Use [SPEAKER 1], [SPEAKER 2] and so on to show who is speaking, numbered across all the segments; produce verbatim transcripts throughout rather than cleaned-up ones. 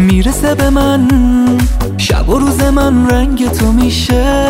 [SPEAKER 1] میرسه به من، شب و روز من رنگ تو میشه.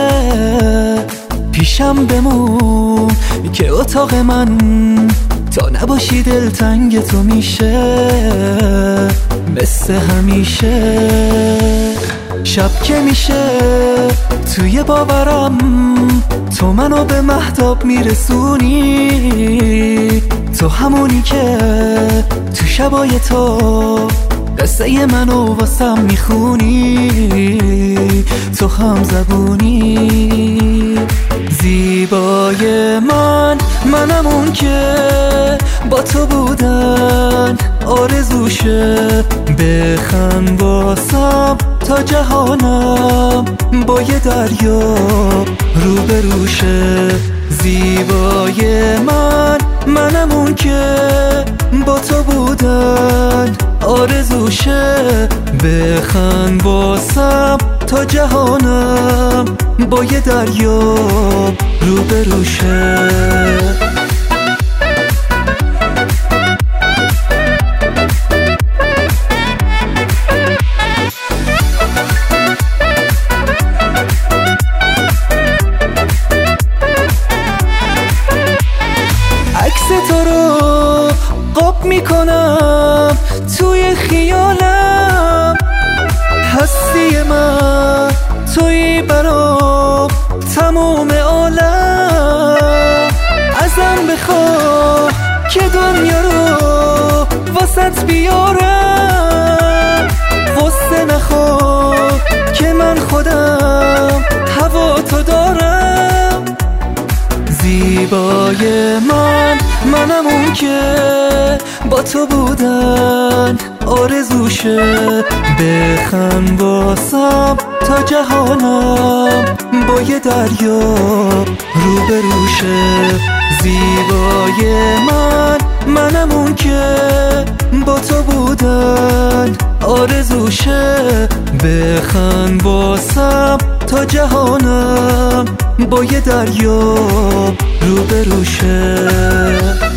[SPEAKER 1] پیشم بمون که اتاق من تا نباشی دلتنگ تو میشه. مثل همیشه شب که میشه توی باورم تو منو به مهتاب میرسونی. تو همونی که تو شبای تو قصه منو واسم میخونی. تو هم زبونی زیبای من، منم اون که با تو بودن آرزوشه. بخند واسم تا جهانم با یه دریا روبروشه. زیبای من، منم اون که با تو بودن آرزوشه. بخند واسم تا جهانم با یه دریا روبروشه. عکس تو رو قاب میکنم توی خیالم. هستی من توی برام تموم عالم. ازم بخواه که دنیا رو واسط بیارم. غصه نخواه که من خودم هوا تو دارم. زیبای من، منم اون که با تو بودن آرزوشه. بخند واسم تا جهانم با یه دریا روبروشه. زیبای من، منم اون که با تو بودن آرزوشه. بخند واسم تا جهانم با یه دریا روبروشه.